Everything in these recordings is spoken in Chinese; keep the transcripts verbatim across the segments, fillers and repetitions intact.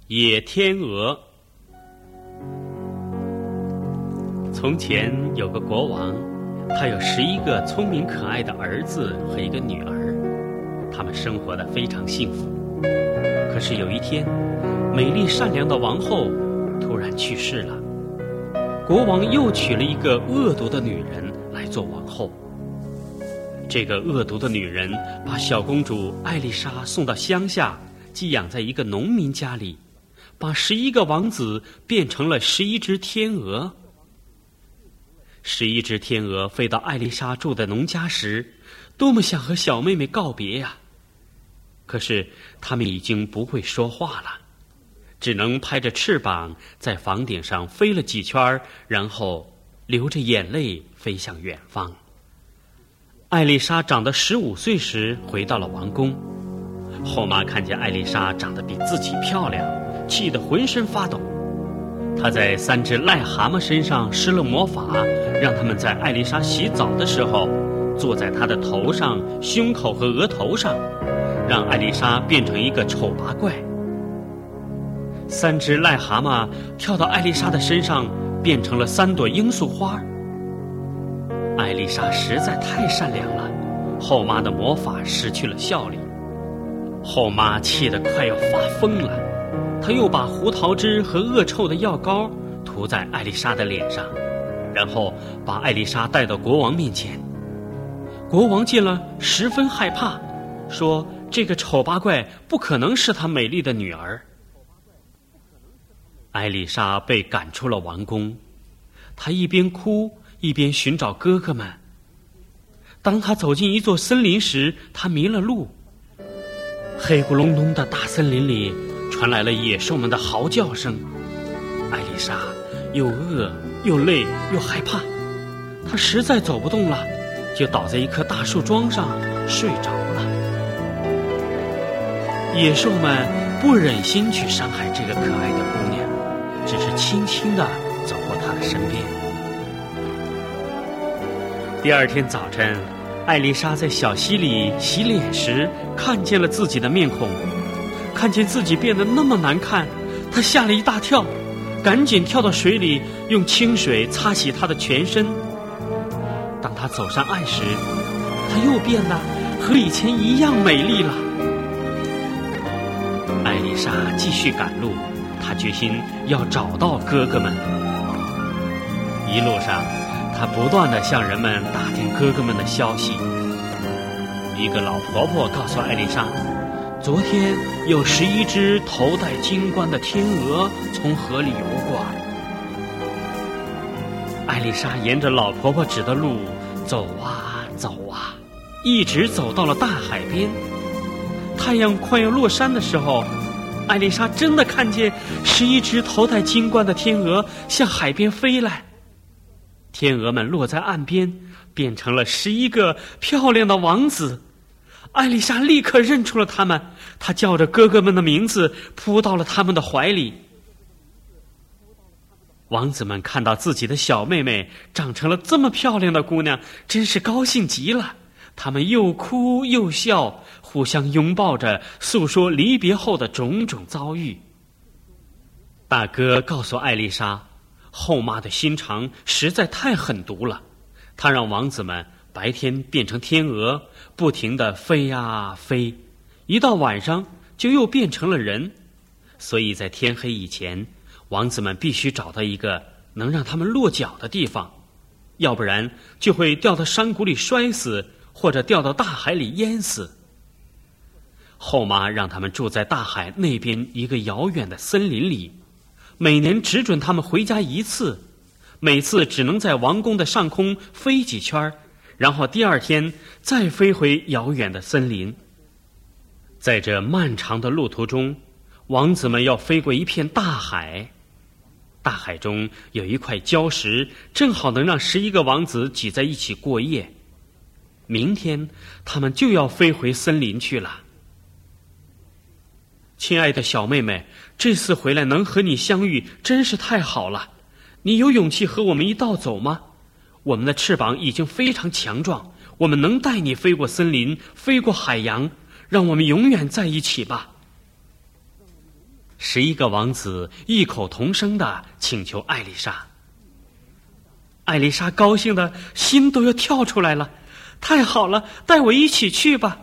野天鹅。从前有个国王，他有十一个聪明可爱的儿子和一个女儿，他们生活得非常幸福。可是有一天，美丽善良的王后突然去世了，国王又娶了一个恶毒的女人来做王后。这个恶毒的女人把小公主艾丽莎送到乡下，寄养在一个农民家里，把十一个王子变成了十一只天鹅。十一只天鹅飞到艾丽莎住的农家时，多么想和小妹妹告别呀！可是它们已经不会说话了，只能拍着翅膀在房顶上飞了几圈，然后流着眼泪飞向远方。艾丽莎长得十五岁时回到了王宫，后妈看见艾丽莎长得比自己漂亮，气得浑身发抖。她在三只癞蛤蟆身上施了魔法，让他们在艾丽莎洗澡的时候坐在她的头上、胸口和额头上，让艾丽莎变成一个丑八怪。三只癞蛤蟆跳到艾丽莎的身上，变成了三朵罂粟花。艾丽莎实在太善良了，后妈的魔法失去了效力。后妈气得快要发疯了，她又把胡桃汁和恶臭的药膏涂在艾丽莎的脸上，然后把艾丽莎带到国王面前。国王见了十分害怕，说这个丑八怪不可能是他美丽的女儿。艾丽莎被赶出了王宫，她一边哭一边寻找哥哥们。当她走进一座森林时，她迷了路。黑咕隆咚的大森林里传来了野兽们的嚎叫声。艾丽莎又饿又累又害怕，她实在走不动了，就倒在一棵大树桩上睡着了。野兽们不忍心去伤害这个可爱的姑娘，只是轻轻地走过她的身边。第二天早晨，艾丽莎在小溪里洗脸时看见了自己的面孔，看见自己变得那么难看，她吓了一大跳，赶紧跳到水里，用清水擦洗她的全身。当她走上岸时，她又变得和以前一样美丽了。艾丽莎继续赶路，她决心要找到哥哥们。一路上，她不断地向人们打听哥哥们的消息。一个老婆婆告诉艾丽莎，昨天有十一只头戴金冠的天鹅从河里游过。艾丽莎沿着老婆婆指的路走啊走啊，一直走到了大海边。太阳快要落山的时候，艾丽莎真的看见十一只头戴金冠的天鹅向海边飞来。天鹅们落在岸边，变成了十一个漂亮的王子。艾丽莎立刻认出了他们，她叫着哥哥们的名字，扑到了他们的怀里。王子们看到自己的小妹妹长成了这么漂亮的姑娘，真是高兴极了。他们又哭又笑，互相拥抱着，诉说离别后的种种遭遇。大哥告诉艾丽莎，后妈的心肠实在太狠毒了，她让王子们白天变成天鹅，不停地飞呀飞，一到晚上就又变成了人。所以在天黑以前，王子们必须找到一个能让他们落脚的地方，要不然就会掉到山谷里摔死，或者掉到大海里淹死。后妈让他们住在大海那边一个遥远的森林里，每年只准他们回家一次，每次只能在王宫的上空飞几圈，然后第二天再飞回遥远的森林。在这漫长的路途中，王子们要飞过一片大海，大海中有一块礁石，正好能让十一个王子挤在一起过夜。明天他们就要飞回森林去了。亲爱的小妹妹，这次回来能和你相遇真是太好了，你有勇气和我们一道走吗？我们的翅膀已经非常强壮，我们能带你飞过森林，飞过海洋，让我们永远在一起吧。 十一个王子异口同声地请求艾丽莎。艾丽莎高兴的心都要跳出来了，太好了，带我一起去吧。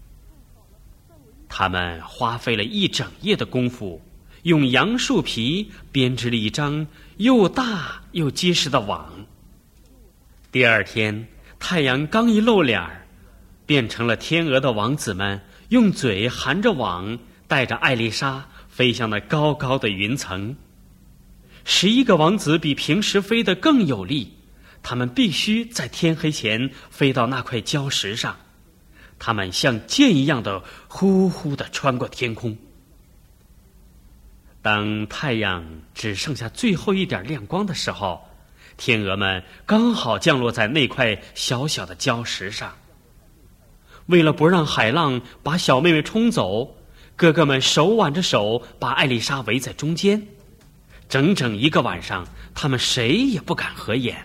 他们花费了一整夜的功夫，用杨树皮编织了一张又大又结实的网。第二天，太阳刚一露脸儿，变成了天鹅的王子们用嘴含着网，带着艾丽莎飞向那高高的云层。十一个王子比平时飞得更有力，他们必须在天黑前飞到那块礁石上。他们像箭一样的呼呼地穿过天空。当太阳只剩下最后一点亮光的时候，天鹅们刚好降落在那块小小的礁石上。为了不让海浪把小妹妹冲走，哥哥们手挽着手把艾丽莎围在中间。整整一个晚上，他们谁也不敢合眼。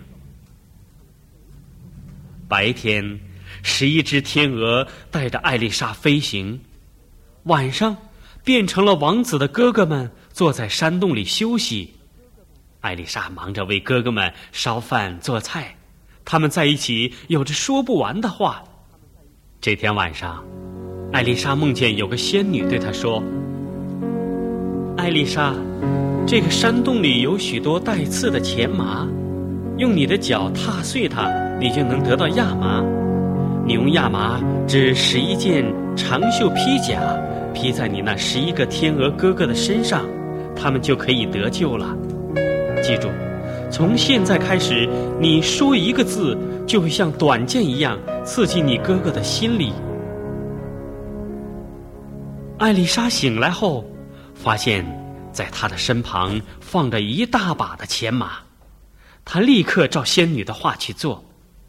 白天，十一只天鹅带着艾丽莎飞行，晚上变成了王子的哥哥们坐在山洞里休息。艾丽莎忙着为哥哥们烧饭做菜，他们在一起有着说不完的话。这天晚上，艾丽莎梦见有个仙女对她说：艾丽莎，这个山洞里有许多带刺的钱麻，用你的脚踏碎它，你就能得到亚麻。你用亚麻织十一件长袖披甲，披在你那十一个天鹅哥哥的身上，他们就可以得救了。记住，从现在开始，你说一个字，就会像短剑一样刺进你哥哥的心里。艾丽莎醒来后，发现在她的身旁放着一大把的钱麻，她立刻照仙女的话去做。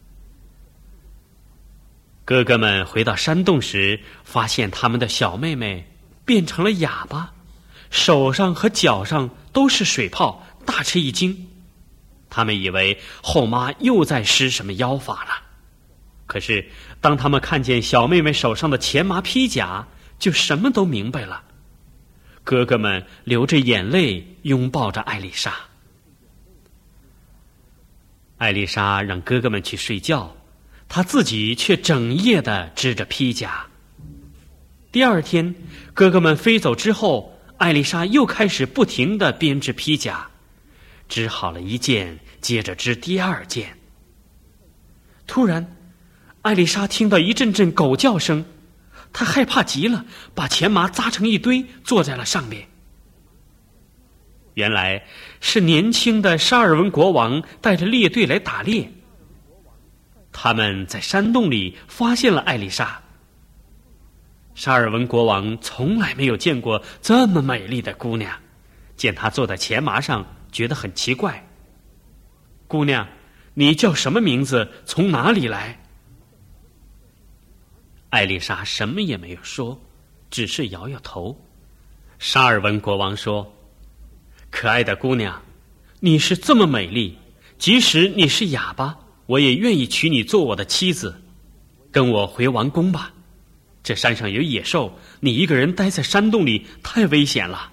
哥哥们回到山洞时，发现他们的小妹妹变成了哑巴，手上和脚上都是水泡，大吃一惊。他们以为后妈又在施什么妖法了。可是当他们看见小妹妹手上的钱麻披甲，就什么都明白了。哥哥们流着眼泪拥抱着艾丽莎。艾丽莎让哥哥们去睡觉，她自己却整夜地织着披甲。第二天，哥哥们飞走之后，艾丽莎又开始不停地编织披甲，织好了一件，接着织第二件。突然，艾丽莎听到一阵阵狗叫声，她害怕极了，把钱麻扎成一堆，坐在了上面。原来是年轻的沙尔文国王带着猎队来打猎。他们在山洞里发现了艾丽莎。沙尔文国王从来没有见过这么美丽的姑娘，见她坐在钱麻上，觉得很奇怪。姑娘，你叫什么名字？从哪里来？艾丽莎什么也没有说，只是摇摇头。沙尔文国王说：可爱的姑娘，你是这么美丽，即使你是哑巴，我也愿意娶你做我的妻子。跟我回王宫吧，这山上有野兽，你一个人待在山洞里太危险了。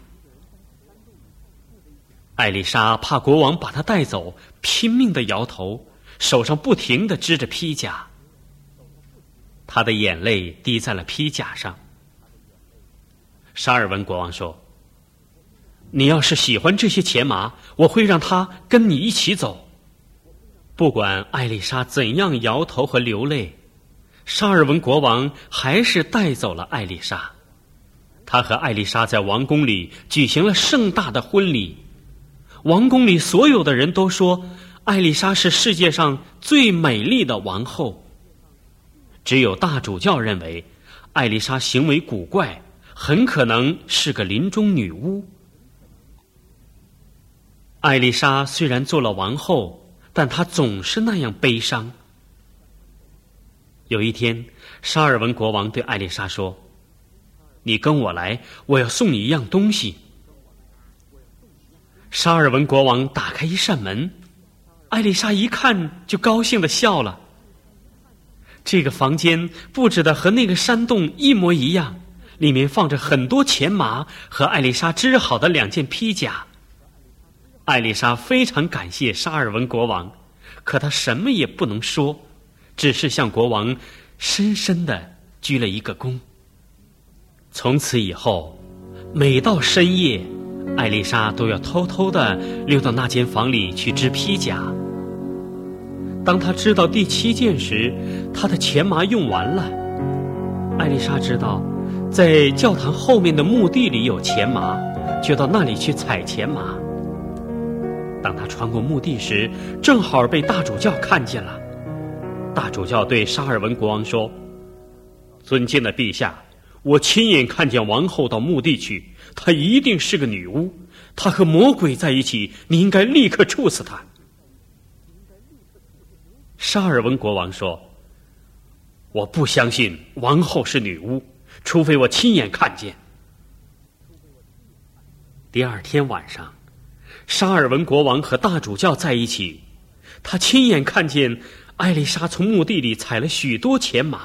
艾丽莎怕国王把她带走，拼命地摇头，手上不停地织着披甲。她的眼泪滴在了披甲上。沙尔文国王说：你要是喜欢这些钱麻，我会让他跟你一起走。不管艾丽莎怎样摇头和流泪，沙尔文国王还是带走了艾丽莎。他和艾丽莎在王宫里举行了盛大的婚礼。王宫里所有的人都说，艾丽莎是世界上最美丽的王后。只有大主教认为，艾丽莎行为古怪，很可能是个林中女巫。艾丽莎虽然做了王后，但她总是那样悲伤。有一天，沙尔文国王对艾丽莎说：你跟我来，我要送你一样东西。沙尔文国王打开一扇门，艾丽莎一看就高兴地笑了。这个房间布置的和那个山洞一模一样， 里面放着很多钱麻和艾丽莎织好的两件披甲。艾丽莎非常感谢沙尔文国王，可她什么也不能说，只是向国王深深地鞠了一个躬。从此以后，每到深夜，艾丽莎都要偷偷地溜到那间房里去织披甲。当她织到第七件时，她的钱麻用完了。艾丽莎知道在教堂后面的墓地里有钱麻，就到那里去采钱麻。当她穿过墓地时，正好被大主教看见了。大主教对沙尔文国王说：尊敬的陛下，我亲眼看见王后到墓地去，她一定是个女巫，她和魔鬼在一起，你应该立刻处死她。沙尔文国王说：我不相信王后是女巫，除非我亲眼看见。第二天晚上，沙尔文国王和大主教在一起，他亲眼看见艾丽莎从墓地里采了许多钱麻。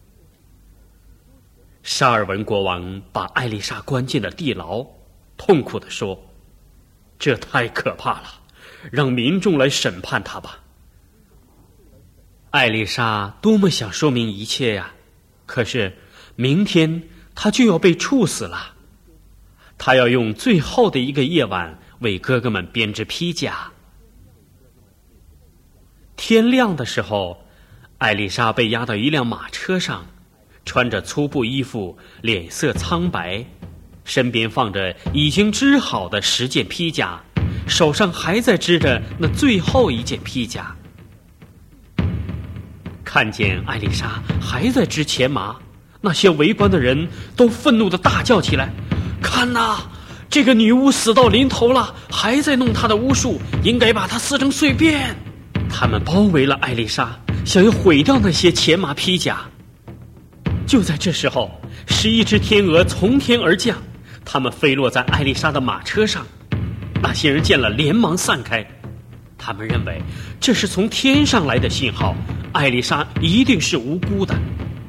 沙尔文国王把艾丽莎关进了地牢，痛苦地说：这太可怕了，让民众来审判她吧。艾丽莎多么想说明一切呀，可是明天她就要被处死了。她要用最后的一个夜晚为哥哥们编织披甲。天亮的时候，艾丽莎被押到一辆马车上，穿着粗布衣服，脸色苍白，身边放着已经织好的十件披甲，手上还在织着那最后一件披甲。看见艾丽莎还在织钱麻，那些围观的人都愤怒地大叫起来：看哪，这个女巫死到临头了，还在弄她的巫术，应该把她撕成碎片。他们包围了艾丽莎，想要毁掉那些钱麻披甲。就在这时候，十一只天鹅从天而降，它们飞落在艾丽莎的马车上。那些人见了连忙散开，他们认为这是从天上来的信号，艾丽莎一定是无辜的。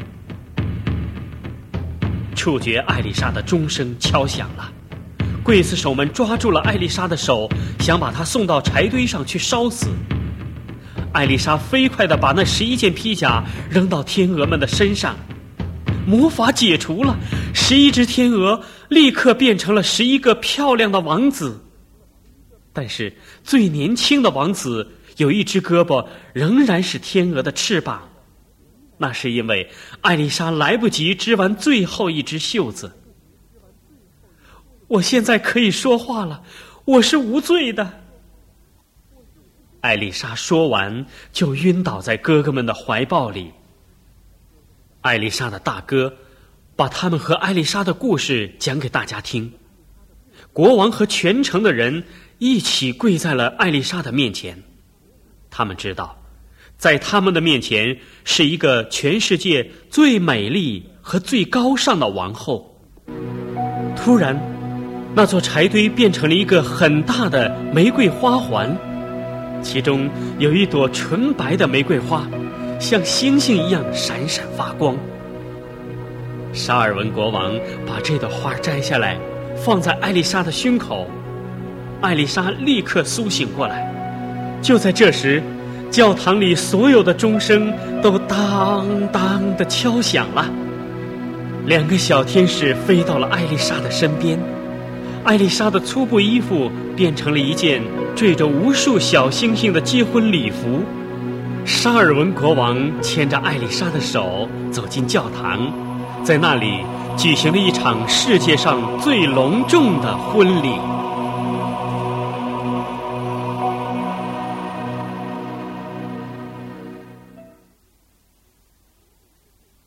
处决艾丽莎的钟声敲响了，刽子手们抓住了艾丽莎的手，想把她送到柴堆上去烧死。艾丽莎飞快地把那十一件披甲扔到天鹅们的身上，魔法解除了，十一只天鹅立刻变成了十一个漂亮的王子。但是最年轻的王子有一只胳膊仍然是天鹅的翅膀，那是因为艾丽莎来不及织完最后一只袖子。我现在可以说话了，我是无罪的。艾丽莎说完就晕倒在哥哥们的怀抱里。艾丽莎的大哥把他们和艾丽莎的故事讲给大家听，国王和全城的人一起跪在了艾丽莎的面前。他们知道，在他们的面前是一个全世界最美丽和最高尚的王后。突然，那座柴堆变成了一个很大的玫瑰花环，其中有一朵纯白的玫瑰花，像星星一样闪闪发光。沙尔文国王把这朵花摘下来，放在艾丽莎的胸口。艾丽莎立刻苏醒过来。就在这时，教堂里所有的钟声都当当地敲响了。两个小天使飞到了艾丽莎的身边，艾丽莎的粗布衣服变成了一件缀着无数小星星的结婚礼服。沙尔文国王牵着艾丽莎的手走进教堂，在那里举行了一场世界上最隆重的婚礼。